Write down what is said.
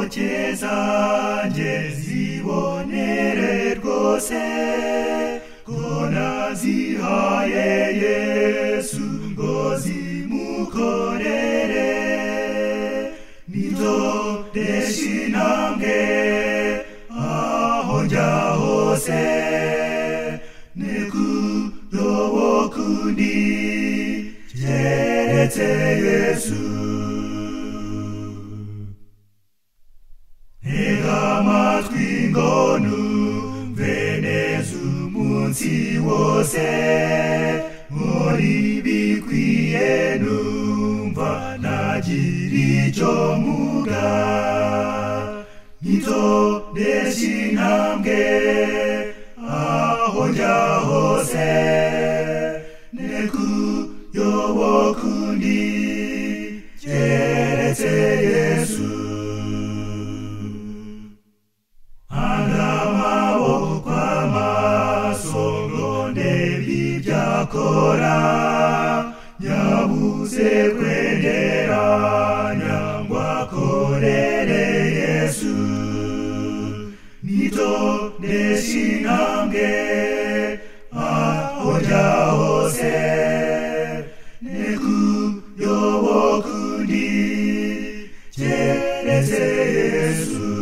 intoke zanjye zibonere rwose ko nazihaye Yesu ngo zimukorere. Nitoresha intambwe aho njya hose, nekuyoboka undi keretse Yesu. Ntega amatwi ngo numve neza umunsi wose, nkora ibikwiye numva nagira icyo mvuga. Nitoresha intambwe aho njya hose, nekuyoboka undi keretse Yesu. Amaboko amaso ngo ndebe ibyo akora, nyabuze kwegeranya ngo akorere Yesu. Nitoresha intambwe aho njya hose, nekuyoboka undi keretse Yesu.